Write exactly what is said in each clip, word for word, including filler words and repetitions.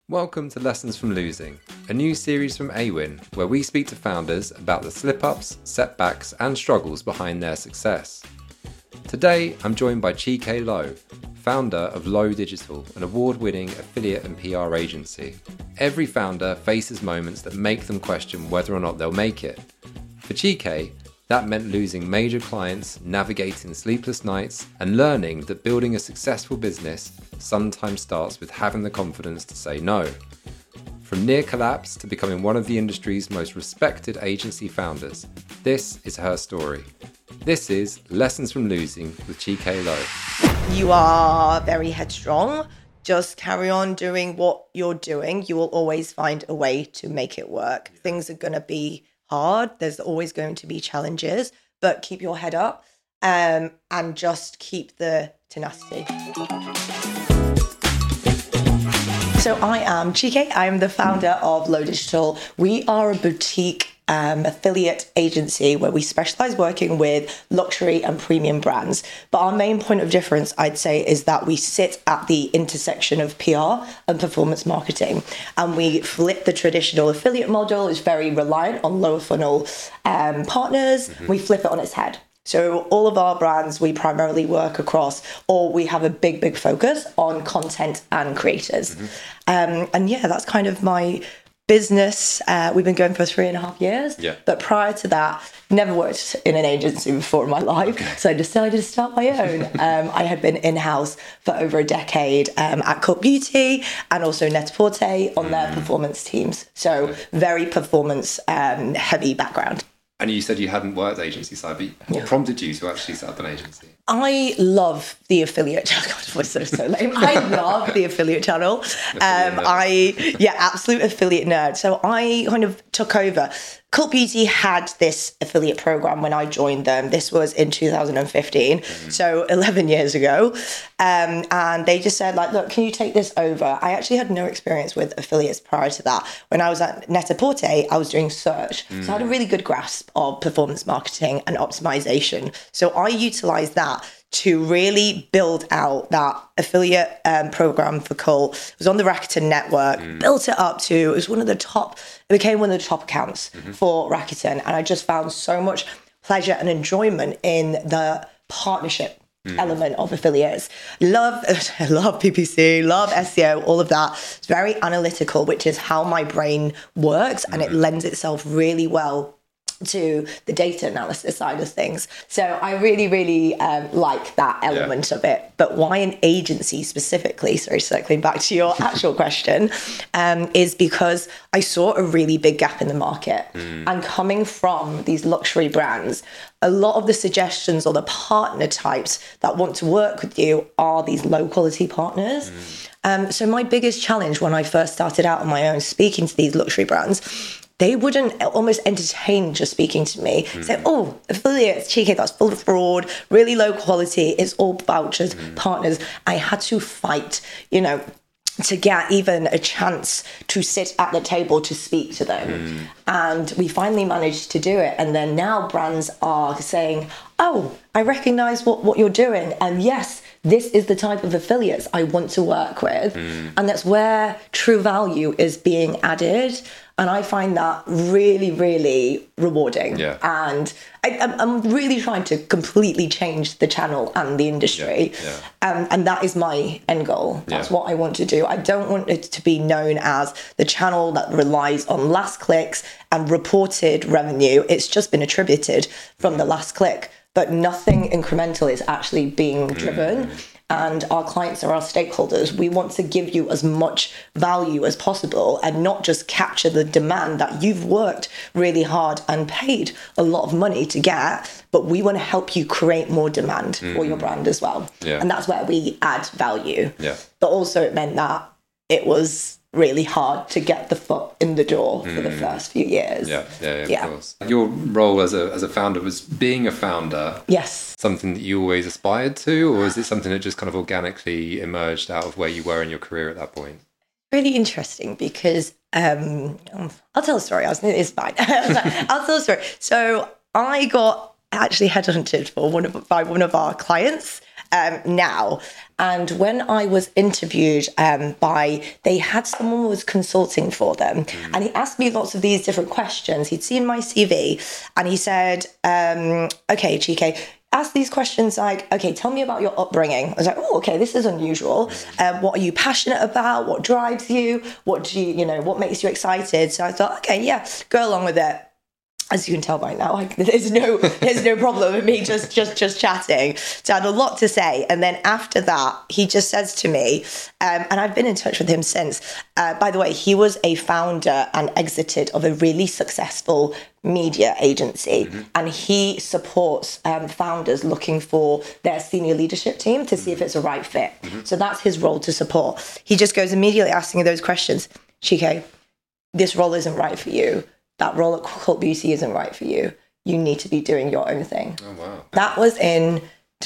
Welcome to Lessons from Losing, a new series from Awin, where we speak to founders about the slip-ups, setbacks and struggles behind their success. Today, I'm joined by Chike Lowe, founder of Lowe Digital, an award-winning affiliate and P R agency. Every founder faces moments that make them question whether or not they'll make it. For Chike, that meant losing major clients, navigating sleepless nights, and learning that building a successful business sometimes starts with having the confidence to say no. From near collapse to becoming one of the industry's most respected agency founders, this is her story. This is Lessons from Losing with Chike Lowe. You are very headstrong. Just carry on doing what you're doing. You will always find a way to make it work. Things are going to be hard. There's always going to be challenges, but keep your head up um, and just keep the tenacity. So I am Chike. I am the founder of Lowe Digital. We are a boutique um, affiliate agency where we specialize working with luxury and premium brands. But our main point of difference, I'd say, is that we sit at the intersection of P R and performance marketing. And we flip the traditional affiliate model, is very reliant on lower funnel um, partners. Mm-hmm. We flip it on its head. So all of our brands, we primarily work across, or we have a big, big focus on content and creators. Mm-hmm. Um, and yeah, that's kind of my business. Uh, we've been going for three and a half years. Yeah. But prior to that, never worked in an agency before in my life. Okay. So I decided to start my own. um, I had been in-house for over a decade um, at Cult Beauty and also Net-a-Porter on mm. their performance teams. So very performance um, heavy background. And you said you hadn't worked agency side, but what yeah. prompted you to actually set up an agency? I love the affiliate channel. God, voice so, so lame. I love the affiliate channel. Um, I, yeah, absolute affiliate nerd. So I kind of took over. Cult Beauty had this affiliate program when I joined them. This was in two thousand fifteen, mm-hmm. so eleven years ago. Um, and they just said, like, look, can you take this over? I actually had no experience with affiliates prior to that. When I was at Net-a-Porter, I was doing search. Mm. So I had a really good grasp of performance marketing and optimization. So I utilized that to really build out that affiliate um, program for Cult. It was on the Rakuten network, mm. built it up to, it was one of the top, it became one of the top accounts mm-hmm. for Rakuten. And I just found so much pleasure and enjoyment in the partnership mm. element of affiliates. Love, love P P C, love S E O, all of that. It's very analytical, which is how my brain works. And mm. it lends itself really well to the data analysis side of things. So I really, really um, like that element yeah. of it. But why an agency specifically, sorry, circling back to your actual question, um, is because I saw a really big gap in the market. Mm. And coming from these luxury brands, a lot of the suggestions or the partner types that want to work with you are these low quality partners. Mm. Um, so my biggest challenge when I first started out on my own speaking to these luxury brands, they wouldn't almost entertain just speaking to me. Mm. Say, oh, affiliates, Chike, that's full of fraud, really low quality. It's all vouchers, mm. partners. I had to fight, you know, to get even a chance to sit at the table to speak to them. Mm. And we finally managed to do it. And then now brands are saying, oh, I recognize what, what you're doing. And yes, this is the type of affiliates I want to work with. Mm. And that's where true value is being added. And I find that really, really rewarding. Yeah. And I, I'm really trying to completely change the channel and the industry. Yeah. Yeah. Um, and that is my end goal. That's yeah. what I want to do. I don't want it to be known as the channel that relies on last clicks and reported revenue. It's just been attributed from the last click, but nothing incremental is actually being driven. Mm. And our clients are our stakeholders. We want to give you as much value as possible and not just capture the demand that you've worked really hard and paid a lot of money to get, but we want to help you create more demand mm. for your brand as well. Yeah. And that's where we add value. Yeah. But also it meant that it was really hard to get the foot in the door for mm. the first few years. Yeah, yeah, yeah, yeah. Of course. Your role as a as a founder was being a founder. Yes. Something that you always aspired to, or is it something that just kind of organically emerged out of where you were in your career at that point? Really interesting because um, I'll tell a story. I was, it's fine. I'll tell a story. So I got actually headhunted for one of by one of our clients. um, now. And when I was interviewed um, by, they had someone who was consulting for them, mm. and he asked me lots of these different questions. He'd seen my C V, and he said, um, okay, Chike, ask these questions like, okay, tell me about your upbringing. I was like, oh, okay, this is unusual. Um, what are you passionate about? What drives you? What do you, you know, what makes you excited? So I thought, okay, yeah, go along with it. As you can tell by now, like, there's no there's no problem with me just just just chatting. So I had a lot to say, and then after that, he just says to me, um, and I've been in touch with him since. Uh, by the way, he was a founder and exited of a really successful media agency, mm-hmm. and he supports um, founders looking for their senior leadership team to see if it's a right fit. Mm-hmm. So that's his role, to support. He just goes immediately asking those questions. Chike, this role isn't right for you. That role at Cult Beauty isn't right for you. You need to be doing your own thing. Oh, wow. That was in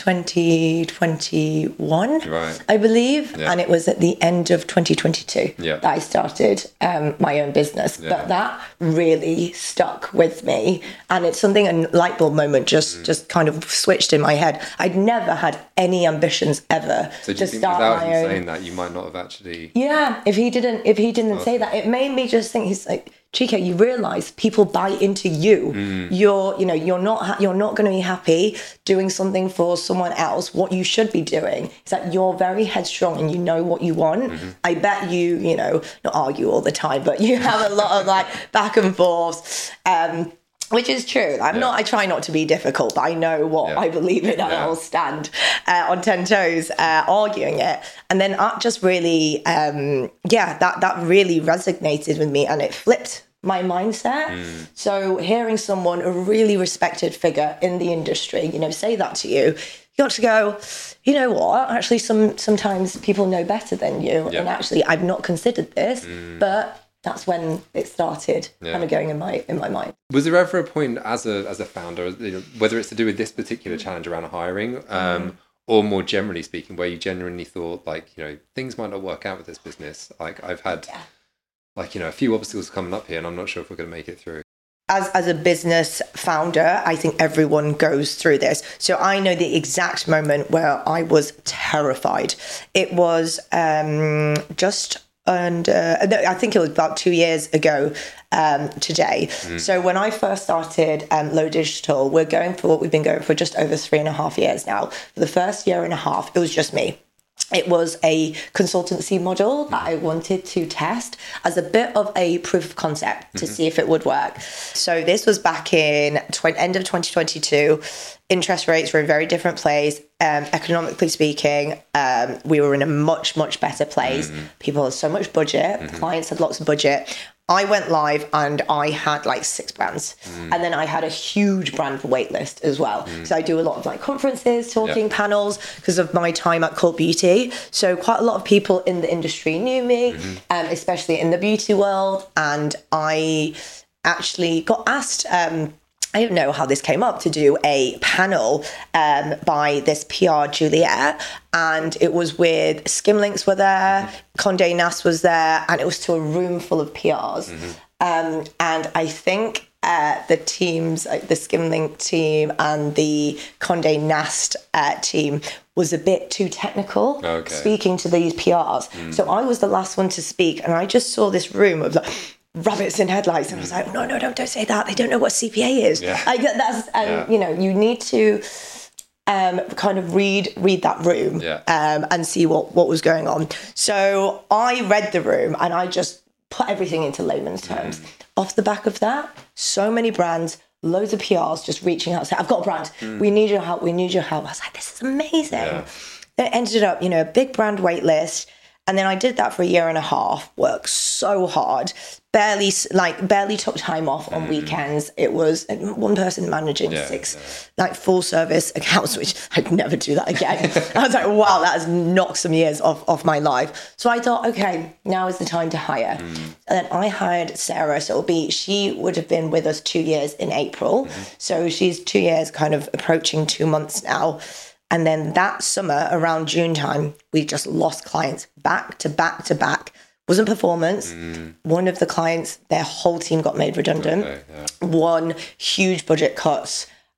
twenty twenty-one, right. I believe. Yeah. And it was at the end of twenty twenty-two yeah. that I started um, my own business. Yeah. But that really stuck with me. And it's something, a light bulb moment just, mm. just kind of switched in my head. I'd never had any ambitions ever so do to you think start without my him own. saying that, you might not have actually... Yeah, if he didn't, if he didn't oh. say that, it made me just think, he's like, Chike, you realise people buy into you. Mm. You're, you know, you're not, ha- you're not going to be happy doing something for someone else. What you should be doing is that you're very headstrong and you know what you want. Mm-hmm. I bet you, you know, not argue all the time, but you have a lot of like back and forth. Um, Which is true. I'm yeah. not. I try not to be difficult, but I know what yeah. I believe in, and yeah. I'll stand uh, on ten toes uh, arguing it. And then that just really, um, yeah, that that really resonated with me, and it flipped my mindset. Mm. So hearing someone, a really respected figure in the industry, you know, say that to you, you got to go, you know what? Actually, some sometimes people know better than you, yeah. and actually, I've not considered this, mm. but. That's when it started yeah. kind of going in my in my mind. Was there ever a point as a as a founder, you know, whether it's to do with this particular challenge around hiring, um, mm. or more generally speaking, where you genuinely thought like, you know, things might not work out with this business? Like I've had yeah. like, you know, a few obstacles coming up here and I'm not sure if we're going to make it through. As as a business founder, I think everyone goes through this. So I know the exact moment where I was terrified. It was um, just... And uh, I think it was about two years ago um, today. Mm. So when I first started um, Low Digital, we're going for what we've been going for just over three and a half years now. For the first year and a half, it was just me. It was a consultancy model that I wanted to test as a bit of a proof of concept to mm-hmm. see if it would work. So this was back in tw- end of twenty twenty-two. Interest rates were in a very different place. Um, economically speaking, um, we were in a much, much better place. Mm-hmm. People had so much budget. Mm-hmm. Clients had lots of budget. I went live and I had like six brands. Mm. And then I had a huge brand wait list as well. Mm. So I do a lot of like conferences, talking yep. panels because of my time at Cult Beauty. So quite a lot of people in the industry knew me, mm-hmm. um, especially in the beauty world. And I actually got asked... Um, I don't know how this came up, to do a panel um, by this P R, Juliet, and it was with Skimlinks were there, mm-hmm. Condé Nast was there, and it was to a room full of P Rs. Mm-hmm. Um, and I think uh, the teams, like the Skimlink team and the Condé Nast uh, team, was a bit too technical, okay. speaking to these P Rs. Mm. So I was the last one to speak, and I just saw this room of like... rabbits in headlights, and I was like, no, no, don't, don't say that. They don't know what C P A is. Yeah. I, that's, um, yeah. you know, you need to um, kind of read read that room yeah. um, and see what, what was going on. So I read the room and I just put everything into layman's terms. Mm. Off the back of that, so many brands, loads of P Rs just reaching out, saying, I've got a brand. Mm. We need your help. We need your help. I was like, this is amazing. Yeah. Then it ended up, you know, a big brand wait list. And then I did that for a year and a half, worked so hard, barely like barely took time off on mm. weekends. It was one person managing yeah, six yeah. like full service accounts, which I'd never do that again. I was like, wow, that has knocked some years off, off my life. So I thought, okay, now is the time to hire. Mm. And then I hired Sarah. So it'll be, she would have been with us two years in April. Mm. So she's two years kind of approaching two months now. And then that summer, around June time, we just lost clients back to back to back. Wasn't performance. Mm. One of the clients, their whole team got made redundant. Okay, yeah. One, huge budget cuts.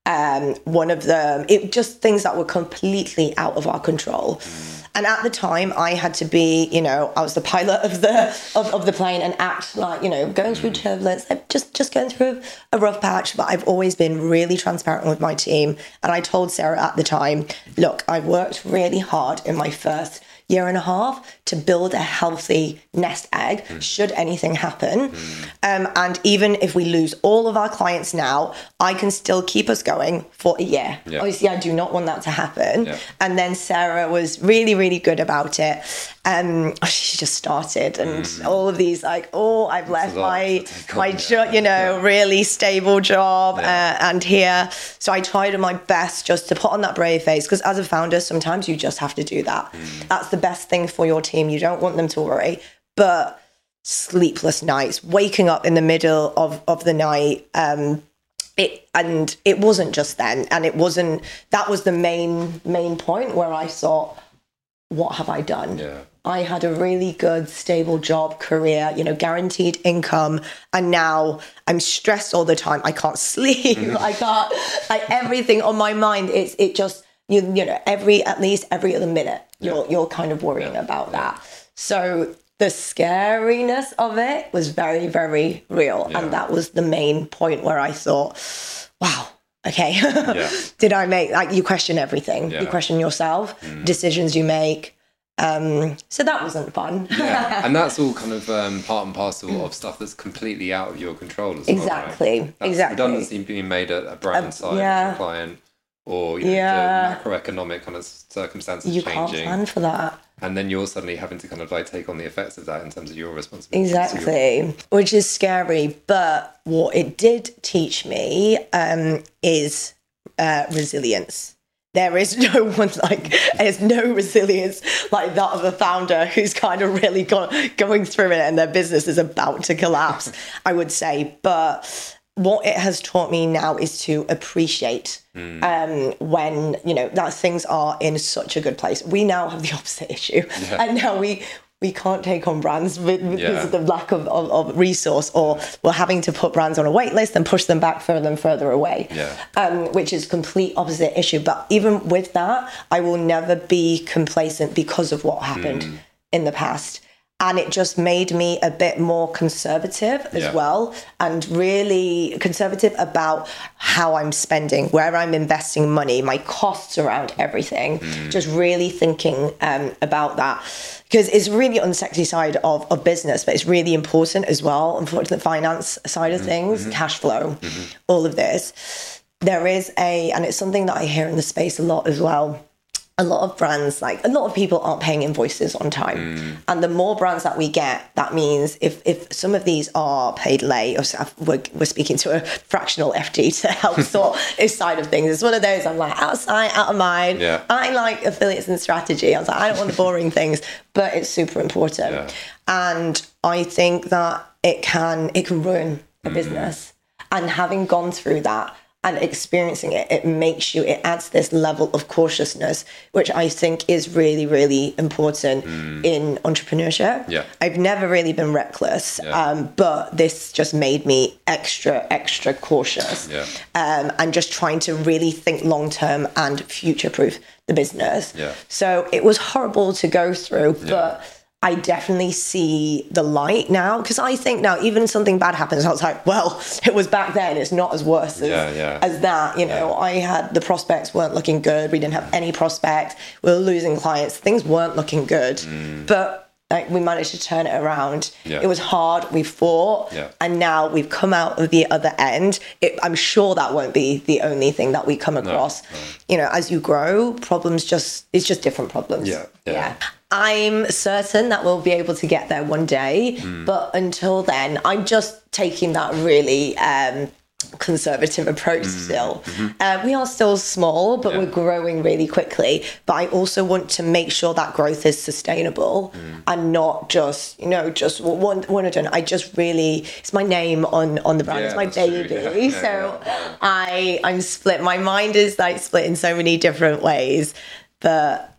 Um, one of them, it just things that were completely out of our control. And at the time, I had to be, you know, I was the pilot of the of, of the plane and act like, you know, going through turbulence, just just going through a rough patch. But I've always been really transparent with my team. And I told Sarah at the time, look, I've worked really hard in my first year and a half to build a healthy nest egg mm. should anything happen. Mm. Um, and even if we lose all of our clients now, I can still keep us going for a year. Yeah. Obviously, I do not want that to happen. Yeah. And then Sarah was really, really good about it. Um, she just started and mm. all of these like, oh, I've left my, my jo- you know, yeah. really stable job yeah. uh, and here. So I tried my best just to put on that brave face, because as a founder, sometimes you just have to do that. Mm. That's the best thing for your team. You don't want them to worry, but sleepless nights, waking up in the middle of, of the night, um, it and it wasn't just then, and it wasn't, that was the main main point where I thought, what have I done? Yeah. I had a really good, stable job, career, you know, guaranteed income. And now I'm stressed all the time. I can't sleep. I can't, like everything on my mind. It's, it just, you, you know, every, at least every other minute, you're, yeah. you're kind of worrying yeah. about that. So the scariness of it was very, very real. Yeah. And that was the main point where I thought, wow, okay, yeah. did I make, like, you question everything. Yeah. You question yourself, mm. decisions you make. Um, so that wasn't fun. Yeah, and that's all kind of um, part and parcel of stuff that's completely out of your control as exactly. well, right? That's exactly. redundancy being made at a brand um, side yeah. of a client, or you know, yeah. the macroeconomic kind of circumstances you changing. You can't plan for that. And then you're suddenly having to kind of like take on the effects of that in terms of your responsibility. Exactly, your... which is scary. But what it did teach me um, is uh, resilience. There is no one like, there's no resilience like that of a founder who's kind of really got, going through it and their business is about to collapse, I would say. But what it has taught me now is to appreciate mm. um, when, you know, that things are in such a good place. We now have the opposite issue. Yeah. And now we... we can't take on brands because yeah. of the lack of, of, of resource, or we're having to put brands on a wait list and push them back further and further away, yeah. um, which is complete opposite issue. But even with that, I will never be complacent because of what happened mm. in the past. And it just made me a bit more conservative as yeah. well, and really conservative about how I'm spending, where I'm investing money, my costs around everything, mm. just really thinking um, about that. Because it's really on the sexy side of, of business, but it's really important as well. Unfortunately, the finance side of mm-hmm. things, mm-hmm. cash flow, mm-hmm. all of this. There is a, and it's something that I hear in the space a lot as well. A lot of brands, like a lot of people aren't paying invoices on time. Mm. And the more brands that we get, that means if, if some of these are paid late, or we're, we're speaking to a fractional F D to help sort this side of things. It's one of those, I'm like, outside, out of mind. Yeah. I like affiliates and strategy. I was like, I don't want the boring things, but it's super important. Yeah. And I think that it can, it can ruin a mm. business. And having gone through that, and experiencing it, it makes you, it adds this level of cautiousness, which I think is really, really important mm. in entrepreneurship. Yeah. I've never really been reckless, yeah. um, but this just made me extra, extra cautious. Yeah. Um, and just trying to really think long-term and future-proof the business. Yeah. So it was horrible to go through, yeah. but I definitely see the light now, because I think now even something bad happens, I was like, well, it was back then, it's not as worse as, yeah, yeah. as that. You know, yeah. I had, the prospects weren't looking good. We didn't have any prospects. We were losing clients. Things weren't looking good. Mm. But like, we managed to turn it around. Yeah. It was hard. We fought. Yeah. And now we've come out of the other end. It, I'm sure that won't be the only thing that we come across. No, no. You know, as you grow, problems just, it's just different problems. Yeah. Yeah. yeah. I'm certain that we'll be able to get there one day. Mm. But until then, I'm just taking that really um, conservative approach mm. still. Mm-hmm. Uh, we are still small, but yeah. we're growing really quickly. But I also want to make sure that growth is sustainable mm. and not just, you know, just one, one and done. I just really, it's my name on, on the brand. Yeah, it's my baby. Yeah. Yeah, so yeah. I, I'm split. My mind is like split in so many different ways. But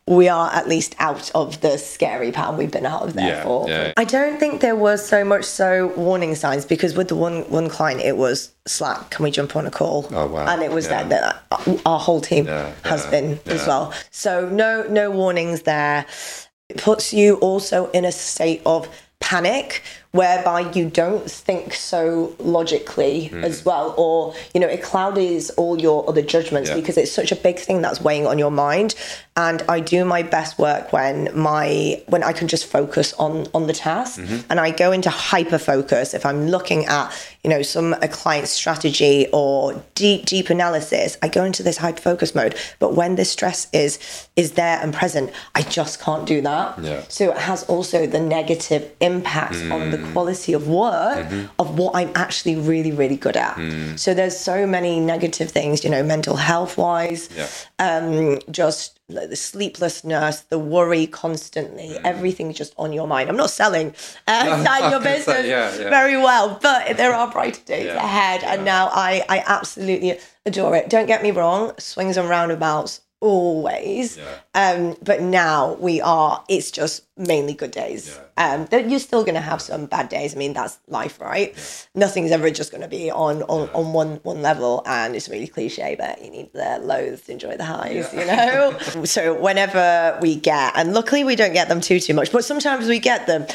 we are at least out of the scary part we've been out of there Yeah, for. yeah. I don't think there was so much so warning signs, because with the one one client, it was Slack, can we jump on a call? Oh, wow. And it was Yeah. that, that our whole team Yeah, has yeah, been as yeah. well. So no no warnings there. It puts you also in a state of panic, whereby you don't think so logically Mm. as well, or you know, it clouds all your other judgments, Yeah. because it's such a big thing that's weighing on your mind. And I do my best work when my when I can just focus on on the task, Mm-hmm. and I go into hyper focus if I'm looking at, you know, some a client strategy or deep deep analysis. I go into this hyper focus mode, but when the stress is is there and present, I just can't do that. Yeah. So it has also the negative impact on the quality of work of what I'm actually really, really good at. So there's so many negative things, you know, mental health wise, Yeah. um, just like the sleeplessness, the worry constantly, everything's just on your mind. I'm not selling uh, No, inside I your was gonna business say, yeah, yeah. very well, but there are brighter days Yeah, ahead. And now I, I absolutely adore it. Don't get me wrong, swings and roundabouts always. Yeah. Um, but now we are, it's just mainly good days. Yeah. Um, that you're still going to have some bad days. I mean, that's life, right? Nothing's ever just going to be on, on, on one, one level. And it's really cliche, but you need the lows to enjoy the highs, Yeah. you know? So whenever we get, and luckily we don't get them too, too much, but sometimes we get them,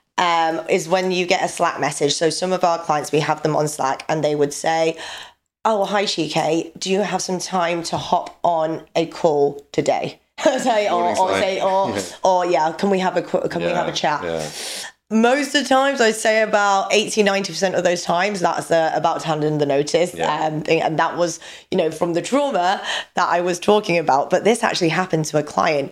um, is when you get a Slack message. So some of our clients, we have them on Slack, and they would say, oh, hi, Chike, do you have some time to hop on a call today? say, or, or like- say, or, yeah. or yeah, can we have a qu- can we Yeah, have a chat? Yeah. Most of the times, I'd say about eighty, ninety percent of those times, that's uh, about to hand in the notice. Yeah. Um, thing. And that was, you know, from the trauma that I was talking about. But this actually happened to a client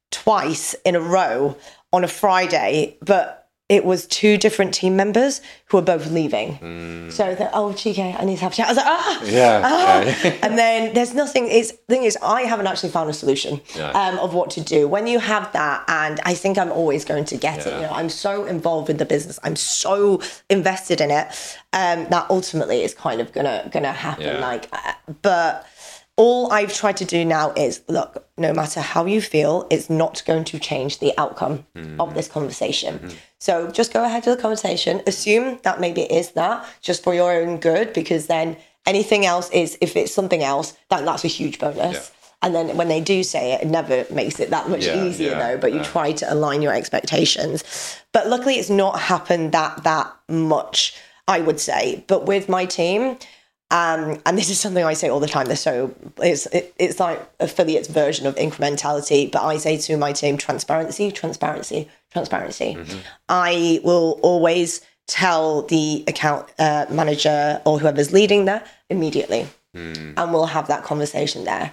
twice in a row on a Friday, but it was two different team members who were both leaving. Mm. So they're, oh, Chike, I need to have a chat. I was like, ah, Yeah, ah. yeah. And then there's nothing, it's, the thing is, I haven't actually found a solution Yeah. um, of what to do. When you have that, and I think I'm always going to get it, Yeah. you know, I'm so involved with the business, I'm so invested in it, um, that ultimately is kind of gonna, gonna happen. Yeah. Like, uh, but all I've tried to do now is, look, no matter how you feel, it's not going to change the outcome Mm. of this conversation. Mm-hmm. So just go ahead with the conversation. Assume that maybe it is that, just for your own good, because then anything else is, if it's something else, that, that's a huge bonus. Yeah. And then when they do say it, it never makes it that much Yeah, easier, yeah, though. But you yeah. try to align your expectations. But luckily, it's not happened that that much, I would say. But with my team, Um, and this is something I say all the time. They're so it's it, it's like affiliates version of incrementality. But I say to my team, transparency, transparency, transparency. Mm-hmm. I will always tell the account uh, manager or whoever's leading that immediately, Mm. and we'll have that conversation there.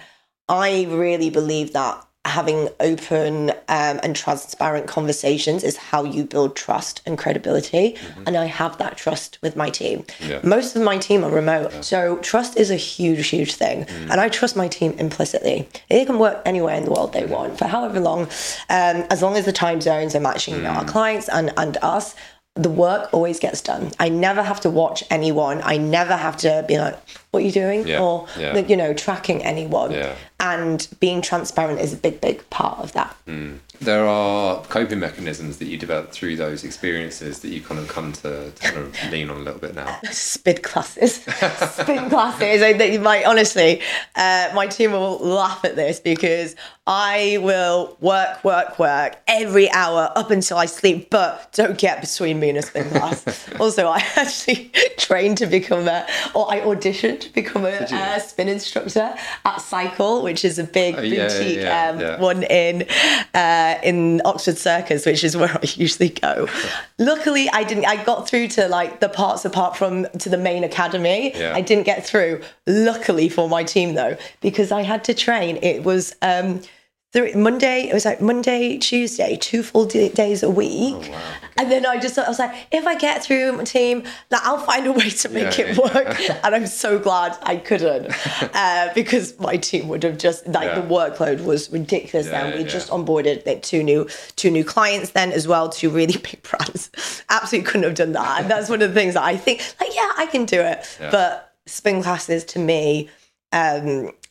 I really believe that having open um, and transparent conversations is how you build trust and credibility. Mm-hmm. And I have that trust with my team. Yeah. Most of my team are remote. Yeah. So trust is a huge, huge thing. Mm. And I trust my team implicitly. They can work anywhere in the world they want for however long, um, as long as the time zones are matching mm. you know, our clients and, and us. The work always gets done. I never have to watch anyone. I never have to be like, what are you doing? Yeah, Or, yeah. you know, tracking anyone. Yeah. And being transparent is a big, big part of that. Mm. There are coping mechanisms that you develop through those experiences that you kind of come to, to kind of lean on a little bit now. Spin classes. Spin classes. I think you might, honestly, uh, my team will laugh at this because I will work, work, work every hour up until I sleep, but don't get between me and a spin class. Also, I actually trained to become a, or I auditioned to become a, a spin instructor at Cycle, which is a big oh, yeah, boutique yeah, um, yeah. one in uh, in Oxford Circus, which is where I usually go. Luckily, I didn't. I got through to like the parts apart from to the main academy. Yeah. I didn't get through. Luckily for my team, though, because I had to train. It was. Um, Three, Monday, it was like Monday, Tuesday, two full d- days a week. Oh, wow. And then I just, I was like, if I get through my team, like, I'll find a way to make Yeah, it yeah. work. And I'm so glad I couldn't uh, because my team would have just, like Yeah. the workload was ridiculous Yeah, then. We yeah. just onboarded like, two new two new clients then as well, two really big brands. Absolutely couldn't have done that. And that's one of the things that I think, like, yeah, I can do it. Yeah. But spin classes to me, um,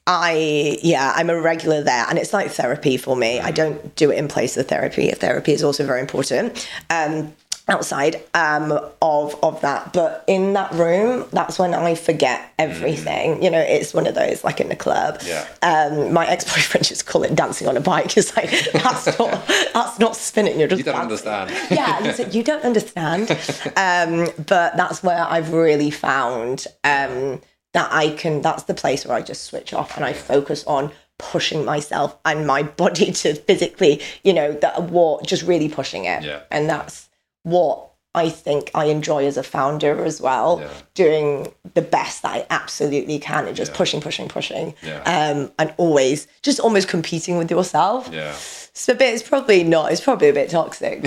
I, yeah, I'm a regular there, and it's like therapy for me. I don't do it in place of therapy. Therapy is also very important. Um, outside um of of that, but in that room, that's when I forget everything. Mm. You know, it's one of those, like in the club. Yeah. Um, my ex-boyfriend just call it dancing on a bike. It's like, that's not that's not spinning. You're just you don't dancing. understand. Yeah, you, said, you don't understand. Um, but that's where I've really found um that I can. That's the place where I just switch off and I focus on pushing myself and my body to physically, you know, that what just really pushing it. Yeah. And that's what I think I enjoy as a founder as well, yeah. doing the best that I absolutely can and just yeah. pushing, pushing, pushing. Yeah. Um, and always just almost competing with yourself. Yeah. So a bit, it's probably not, it's probably a bit toxic.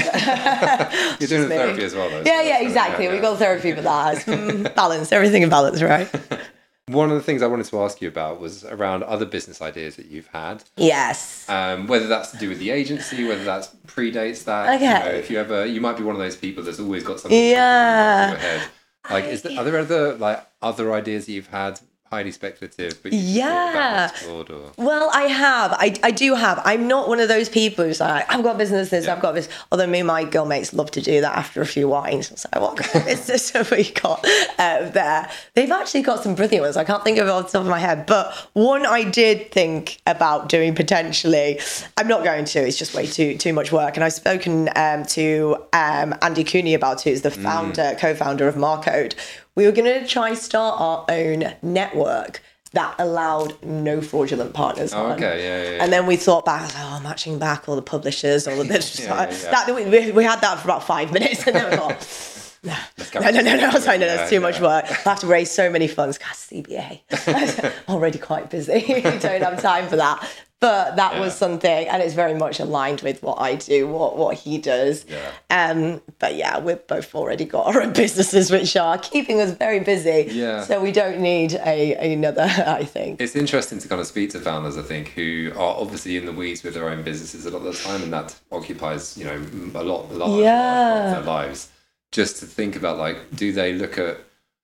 You're doing the therapy as well, though. Yeah, so yeah, exactly. Yeah, yeah. We got therapy for that. Mm, balance, everything in balance, right? One of the things I wanted to ask you about was around other business ideas that you've had. Yes. Um, whether that's to do with the agency, whether that's predates that. Okay. You know, if you ever, you might be one of those people that's always got something yeah. in your head. Like, is there, are there other like other ideas that you've had? Highly speculative, but you yeah. explored or... Well, I have. I, I do have. I'm not one of those people who's like, I've got businesses, yeah. I've got this. Although me and my girl mates love to do that after a few wines. It's like, what kind of business have we got uh, there? They've actually got some brilliant ones. I can't think of it off the top of my head. But one I did think about doing potentially. I'm not going to. It's just way too too much work. And I've spoken um, to um, Andy Cooney about it, who's the founder, mm. co-founder of Marcode. We were going to try start our own network that allowed no fraudulent partners oh, on. Okay, yeah, yeah, yeah. And then we thought back, oh, matching back all the publishers, all the bits. yeah, yeah, yeah. That, we, we had that for about five minutes, and then we thought, no, no, no, no, no, I was like, no, that's too yeah. much work. I have to raise so many funds. God, C B A. Already quite busy. Don't have time for that. But that yeah. was something, and it's very much aligned with what I do, what what he does. Yeah. Um, but yeah, we've both already got our own businesses, which are keeping us very busy. Yeah. So we don't need a another, I think. It's interesting to kind of speak to founders, I think, who are obviously in the weeds with their own businesses a lot of the time, and that occupies, you know, a lot, a lot yeah. of their lives. Just to think about, like, do they look at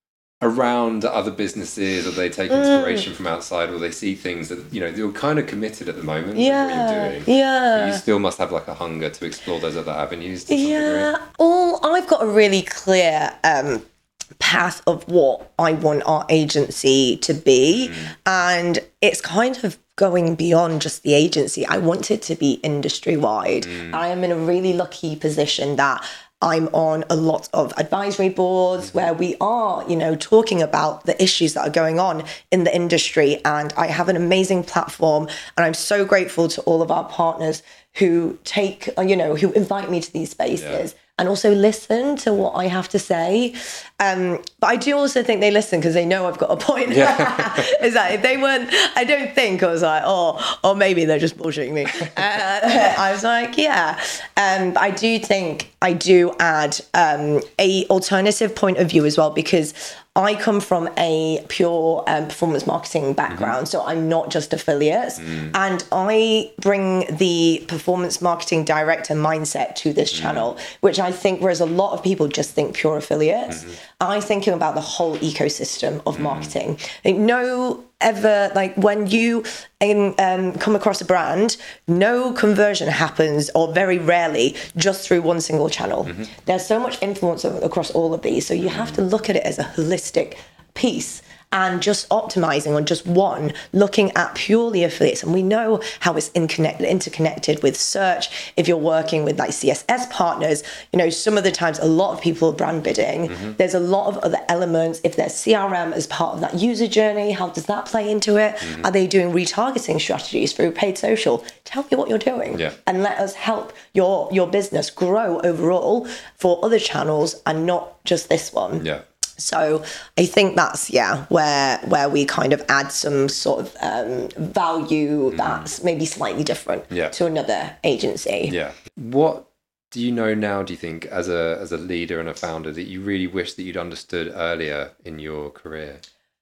around other businesses, or they take inspiration mm. from outside, or they see things that, you know, you're kind of committed at the moment yeah, to what you're doing. Yeah. But you still must have like a hunger to explore those other avenues to some yeah. degree. All I've got a really clear um, path of what I want our agency to be. Mm. And it's kind of going beyond just the agency. I want it to be industry wide. Mm. I am in a really lucky position that I'm on a lot of advisory boards mm-hmm. where we are, you know, talking about the issues that are going on in the industry. And I have an amazing platform, and I'm so grateful to all of our partners who take, you know, who invite me to these spaces. Yeah. And also listen to what I have to say. Um, but I do also think they listen because they know I've got a point. Yeah. Is that if they weren't, I don't think I was like, oh, or maybe they're just bullshitting me. Uh, I was like, yeah. Um, but I do think I do add um, a alternative point of view as well, because I come from a pure um, performance marketing background, mm-hmm. so I'm not just affiliates. Mm. And I bring the performance marketing director mindset to this mm. channel, which I think, whereas a lot of people just think pure affiliates, mm-hmm. I think about the whole ecosystem of mm. marketing. Like, no ever, like when you um, um, come across a brand, no conversion happens, or very rarely, just through one single channel. Mm-hmm. There's so much influence across all of these, so you have to look at it as a holistic piece. And just optimizing on just one, looking at purely affiliates. And we know how it's interconnected, interconnected with search. If you're working with like C S S partners, you know, some of the times a lot of people are brand bidding. Mm-hmm. There's a lot of other elements. If there's C R M as part of that user journey, how does that play into it? Mm-hmm. Are they doing retargeting strategies through paid social? Tell me what you're doing. Yeah. And let us help your, your business grow overall for other channels and not just this one. Yeah. So I think that's, yeah, where where we kind of add some sort of um, value that's mm. maybe slightly different yeah. to another agency. Yeah. What do you know now, do you think, as a as a leader and a founder, that you really wish that you'd understood earlier in your career?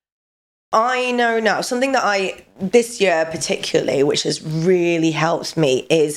I know now, something that I, this year particularly, which has really helped me, is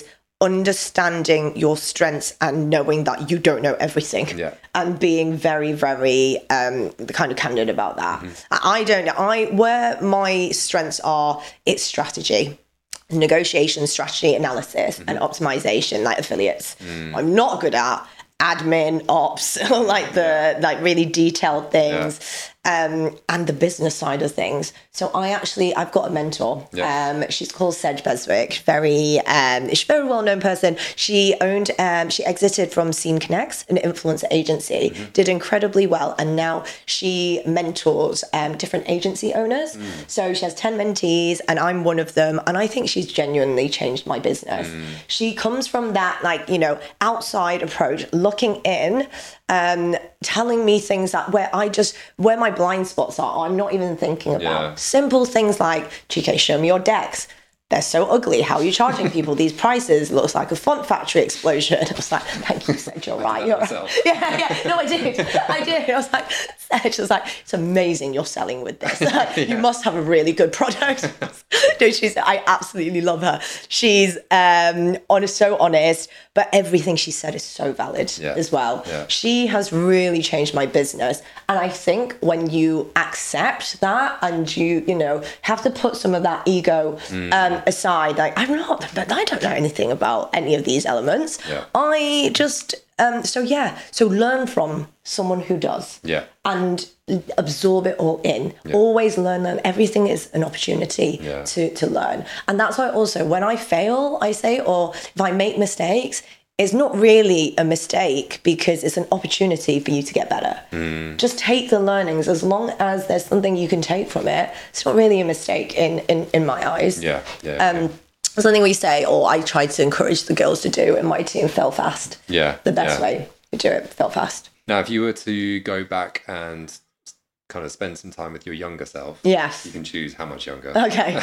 understanding your strengths and knowing that you don't know everything, yeah. and being very, very um, kind of candid about that. Mm-hmm. I don't know. I where my strengths are, it's strategy, negotiation, strategy, analysis, mm-hmm. and optimization, like affiliates. Mm. I'm not good at admin, ops, like the like really detailed things. Yeah. Um, and the business side of things. So I actually, I've got a mentor. Yeah. Um, she's called Sedge Beswick. Very, um, she's a very well-known person. She owned, um, she exited from Scene Connects, an influencer agency, mm-hmm. did incredibly well, and now she mentors um, different agency owners. Mm. So she has ten mentees, and I'm one of them. And I think she's genuinely changed my business. Mm. She comes from that, like, you know, outside approach, looking in, um, telling me things that where I just, where my blind spots are, I'm not even thinking about. Yeah. Simple things like, G K, show me your decks. They're so ugly. How are you charging people these prices? Looks like a font factory explosion. I was like, thank you, Sedge, you're right. You're right. Yeah, yeah. No, I did. I did. I was like, Sedge, I was like, it's amazing you're selling with this. Like, yeah. You must have a really good product. No, she's, I absolutely love her. She's um, honest, so honest, but everything she said is so valid yeah. as well. Yeah. She has really changed my business. And I think when you accept that and you, you know, have to put some of that ego mm. um, aside, like, I'm not, but I don't know anything about any of these elements. Yeah. I just, um, so yeah, so learn from someone who does. Yeah. And absorb it all in. Yeah. Always learn, learn. Everything is an opportunity yeah. to, to learn. And that's why also when I fail, I say, or if I make mistakes, it's not really a mistake because it's an opportunity for you to get better. Mm. Just take the learnings. As long as there's something you can take from it, it's not really a mistake in, in, in my eyes. Yeah, yeah. Um, yeah. Something we say, or I try to encourage the girls to do in my team, fail fast. Yeah. The best yeah. way to do it, fail fast. Now, if you were to go back and kind of spend some time with your younger self, yes, you can choose how much younger. Okay.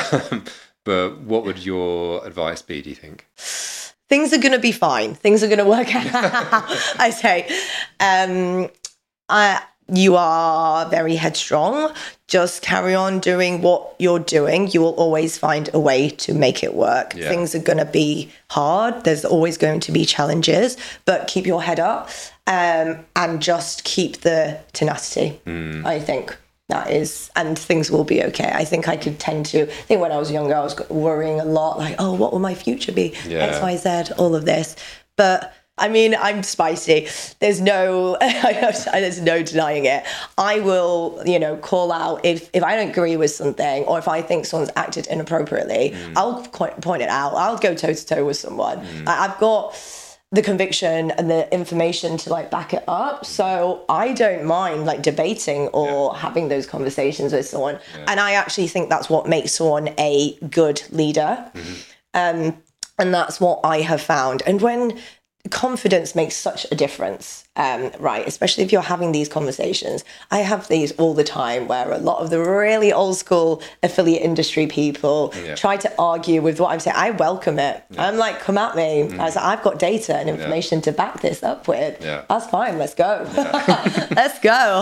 But what would your advice be, do you think? Things are going to be fine. Things are going to work out. I say, um, I, you are very headstrong. Just carry on doing what you're doing. You will always find a way to make it work. Yeah. Things are going to be hard. There's always going to be challenges, but keep your head up um, and just keep the tenacity, mm. I think. That is, and things will be okay. I think I could tend to, I think when I was younger, I was worrying a lot, like, oh, what will my future be? Yeah. X, Y, Z, all of this. But I mean, I'm spicy. There's no, there's no denying it. I will, you know, call out if, if I don't agree with something or if I think someone's acted inappropriately, mm. I'll point it out. I'll go toe to toe with someone. Mm. I've got the conviction and the information to like back it up. So I don't mind like debating or yeah. having those conversations with someone. Yeah. And I actually think that's what makes someone a good leader. Mm-hmm. Um, and that's what I have found. And when confidence makes such a difference, um, right? Especially if you're having these conversations. I have these all the time where a lot of the really old school affiliate industry people yeah. try to argue with what I'm saying. I welcome it. Yeah. I'm like, come at me. Mm. I was like, I've got data and information yeah. to back this up with. Yeah. That's fine. Let's go. Yeah. Let's go.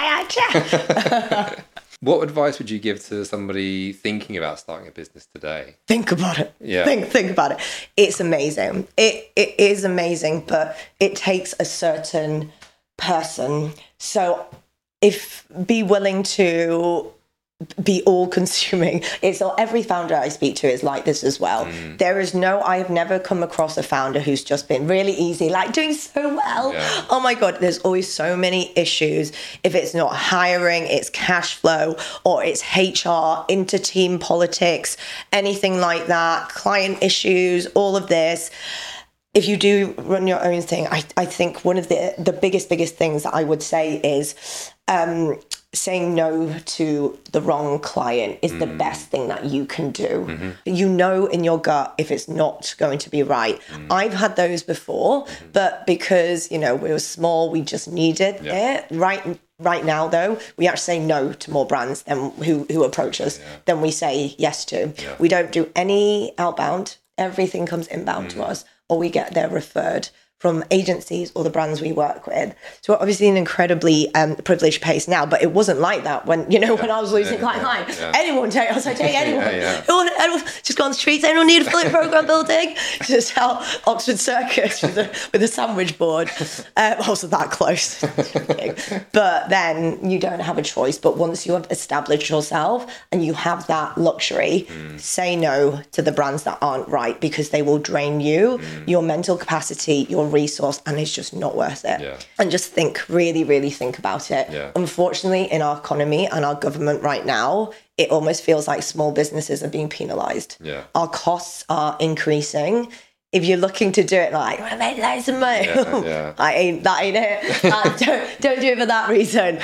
What advice would you give to somebody thinking about starting a business today? Think about it. Yeah. Think think about it. It's amazing. It it is amazing, but it takes a certain person. So if be willing to be all consuming. It's all, every founder I speak to is like this as well. Mm. There is no, I have never come across a founder who's just been really easy, like doing so well. Yeah. Oh my God, there's always so many issues. If it's not hiring, it's cash flow, or it's H R, inter-team politics, anything like that, client issues, all of this. If you do run your own thing, I, I think one of the, the biggest, biggest things that I would say is, um, saying no to the wrong client is mm. the best thing that you can do. Mm-hmm. You know in your gut if it's not going to be right. Mm. I've had those before, mm-hmm. but because, you know, we were small, we just needed yeah. it. Right right now, though, we actually say no to more brands than who, who approach us yeah. than we say yes to. Yeah. We don't do any outbound. Everything comes inbound mm. to us, or we get there referred from agencies or the brands we work with. So we're obviously an incredibly um, privileged place now, but it wasn't like that when, you know, yeah, when I was losing yeah, client line. Yeah, yeah. Anyone take, I was like, take anyone. yeah, yeah. Anyone, anyone. Just go on the streets, anyone need affiliate program building? Just how Oxford Circus with a, with a sandwich board. Um, also that close. But then you don't have a choice. But once you have established yourself and you have that luxury, mm. say no to the brands that aren't right, because they will drain you, mm. your mental capacity, your resource, and it's just not worth it. Yeah. And just think, really, really think about it. Yeah. Unfortunately, in our economy and our government right now, it almost feels like small businesses are being penalised. Yeah. Our costs are increasing. If you're looking to do it like, I made loads of money, yeah, yeah. I ain't, that ain't it. uh, don't, don't do it for that reason.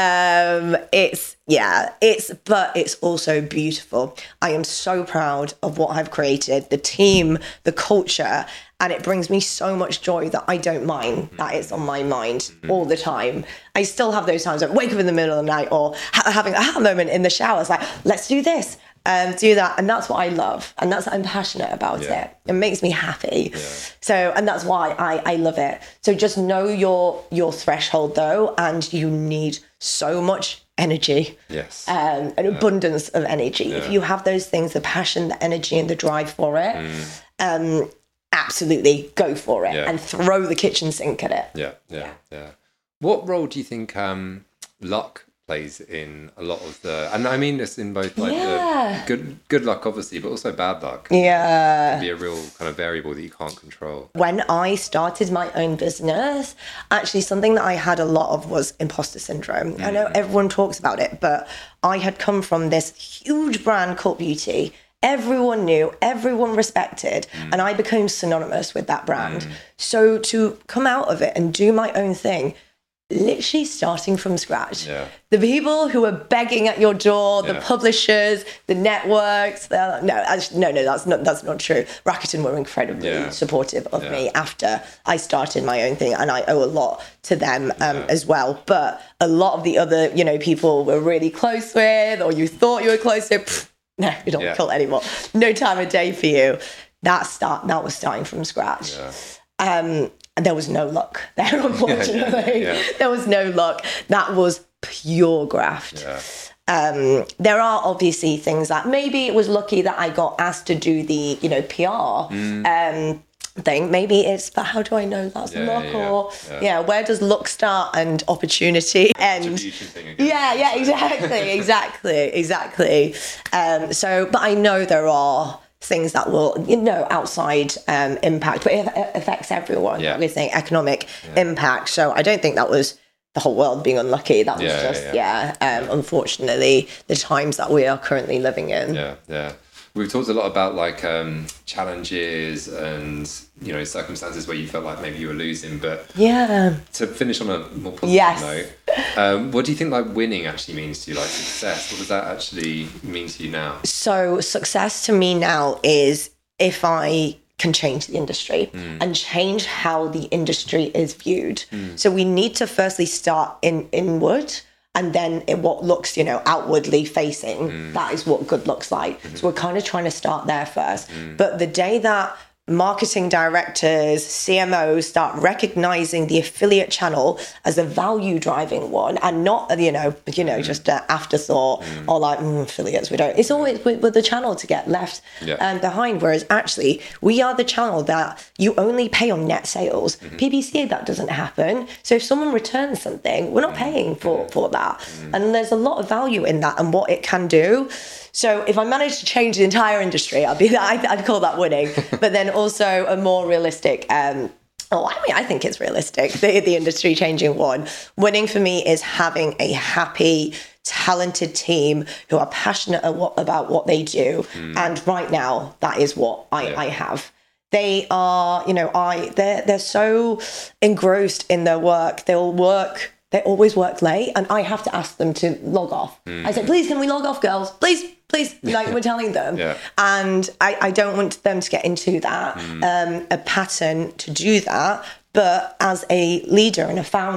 Um, it's, yeah, it's, but it's also beautiful. I am so proud of what I've created, the team, the culture, and it brings me so much joy that I don't mind that it's on my mind mm-hmm. all the time. I still have those times I wake up in the middle of the night or ha- having a ha- moment in the shower. It's like, let's do this. Um, do that, and that's what I love, and that's I'm passionate about yeah. it. It makes me happy. Yeah. So, and that's why I, I love it. So just know your your threshold though, and you need so much energy, yes, um, an yeah. abundance of energy. Yeah. If you have those things, the passion, the energy, and the drive for it, mm. um, absolutely go for it yeah. and throw the kitchen sink at it. Yeah, yeah, yeah. yeah. What role do you think um, luck plays in a lot of the, and I mean this in both like yeah. the good good luck obviously, but also bad luck. Yeah, can be a real kind of variable that you can't control. When I started my own business, actually something that I had a lot of was imposter syndrome. Mm. I know everyone talks about it, but I had come from this huge brand called Beauty. Everyone knew, everyone respected, mm. and I became synonymous with that brand. Mm. So to come out of it and do my own thing, literally starting from scratch. Yeah. The people who were begging at your door, the yeah. publishers, the networks, no, actually, no, no, that's not that's not true. Rakuten were incredibly yeah. supportive of yeah. me after I started my own thing, and I owe a lot to them um, yeah. as well. But a lot of the other, you know, people were really close with, or you thought you were close with, pff, no, you don't yeah. call anymore. No time of day for you. That start that was starting from scratch. Yeah. Um, And there was no luck there, unfortunately. Yeah, yeah. There was no luck. That was pure graft. Yeah. Um, there are obviously things that maybe it was lucky that I got asked to do the, you know, P R mm. um, thing. Maybe it's, but how do I know that's yeah, luck? yeah, or, yeah. yeah, where does luck start and opportunity end? Yeah, yeah, exactly, exactly, exactly. Um, so, but I know there are things that will, you know, outside um, impact, but it, it affects everyone. Yeah. Everything, economic yeah. impact. So I don't think that was the whole world being unlucky. That was yeah, just, yeah, yeah, yeah. Um, yeah, unfortunately, the times that we are currently living in. Yeah, yeah. We've talked a lot about like um, challenges and, you know, circumstances where you felt like maybe you were losing, but yeah. to finish on a more positive yes. note, um, what do you think like winning actually means to you, like success? What does that actually mean to you now? So success to me now is if I can change the industry mm. and change how the industry is viewed. Mm. So we need to firstly start in inward. And then it, what looks, you know, outwardly facing, mm. that is what good looks like. Mm-hmm. So we're kind of trying to start there first. Mm. But the day that marketing directors, C M Os start recognizing the affiliate channel as a value driving one and not, you know, you know, mm. just an afterthought mm. or like mm, affiliates, we don't. It's always with, with the channel to get left yeah. um, behind. Whereas actually, we are the channel that you only pay on net sales. Mm-hmm. P P C, that doesn't happen. So if someone returns something, we're not paying for, for that. Mm. And there's a lot of value in that and what it can do. So if I manage to change the entire industry, I'd be I'd, I'd call that winning. But then also a more realistic, um, oh, I mean, I think it's realistic, the, the industry changing one. Winning for me is having a happy, talented team who are passionate about what they do. Mm. And right now, that is what I, yeah. I have. They are, you know, I they're they're so engrossed in their work. They'll work. They always work late, and I have to ask them to log off. Mm. I say, please, can we log off, girls? Please, please, like we're telling them. Yeah. And I, I don't want them to get into that, mm. um, a pattern to do that. But as a leader and a founder,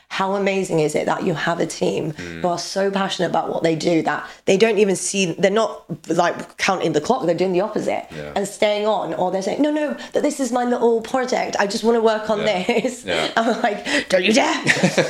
how amazing is it that you have a team mm. who are so passionate about what they do that they don't even see, they're not like counting the clock, they're doing the opposite yeah. and staying on, or they're saying, no, no, that this is my little project, I just want to work on yeah. this. Yeah. I'm like, don't you dare.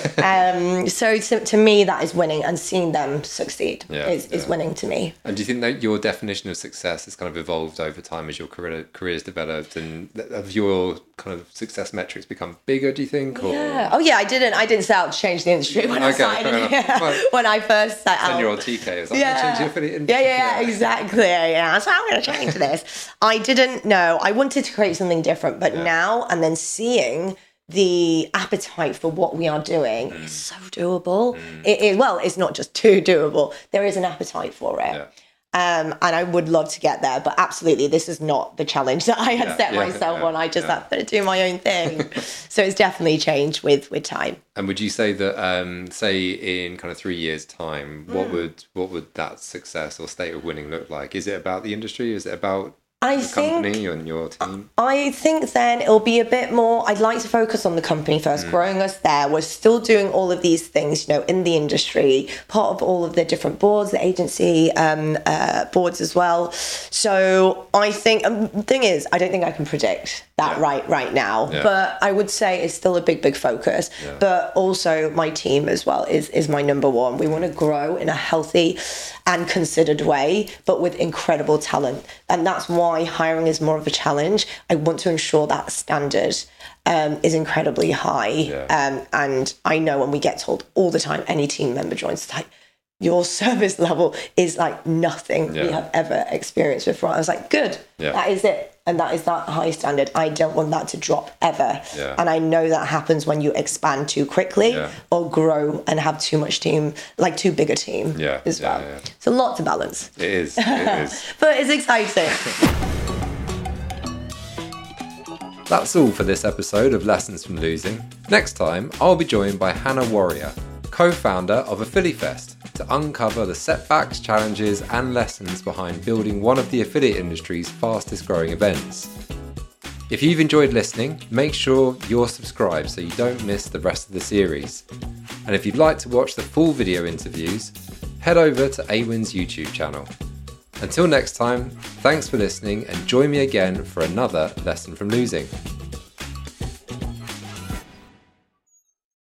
um, so to, to me, that is winning, and seeing them succeed yeah. is, is yeah. winning to me. And do you think that your definition of success has kind of evolved over time as your career career's developed, and have your kind of success metrics become bigger, do you think? Or? Yeah. Oh yeah, I didn't I didn't set out to change the industry when I Okay, started. Yeah. well, when I first set out. ten-year-old T K was like, Yeah. change the affiliate industry. Yeah, yeah, yeah, exactly. Yeah. So I'm going to change this. I didn't know. I wanted to create something different, but Yeah. now, and then seeing the appetite for what we are doing Mm. is so doable. Mm. It is, well, it's not just too doable. There is an appetite for it. Yeah. Um, and I would love to get there, but absolutely, this is not the challenge that I had Yeah, set yeah, myself yeah, on. I just yeah. had to do my own thing. So it's definitely changed with with time. And would you say that, um, say, in kind of three years' time, what Mm. would what would that success or state of winning look like? Is it about the industry? Is it about I the think company and your team? I think then it'll be a bit more, I'd like to focus on the company first, Mm. growing us there. We're still doing all of these things, you know, in the industry, part of all of the different boards, the agency um, uh, boards as well. So I think, um, the thing is, I don't think I can predict that Yeah. right right now, Yeah. but I would say it's still a big, big focus. Yeah. But also my team as well is, is my number one. We want to grow in a healthy and considered way, but with incredible talent. And that's why hiring is more of a challenge. I want to ensure that standard um, is incredibly high. Yeah. Um, and I know when we get told all the time, any team member joins, it's like, your service level is like nothing Yeah. we have ever experienced before. I was like, good, Yeah. that is it. And that is that high standard. I don't want that to drop ever. Yeah. And I know that happens when you expand too quickly Yeah. or grow and have too much team, like too big a team Yeah, as yeah, well. yeah. It's a lot to balance, It is. It is. but it's exciting. That's all for this episode of Lessons from Losing. Next time, I'll be joined by Hannah Warrior, co-founder of AffiliFest, to uncover the setbacks, challenges and lessons behind building one of the affiliate industry's fastest growing events. If you've enjoyed listening, make sure you're subscribed so you don't miss the rest of the series. And if you'd like to watch the full video interviews, head over to Awin's YouTube channel. Until next time, thanks for listening and join me again for another Lesson from Losing.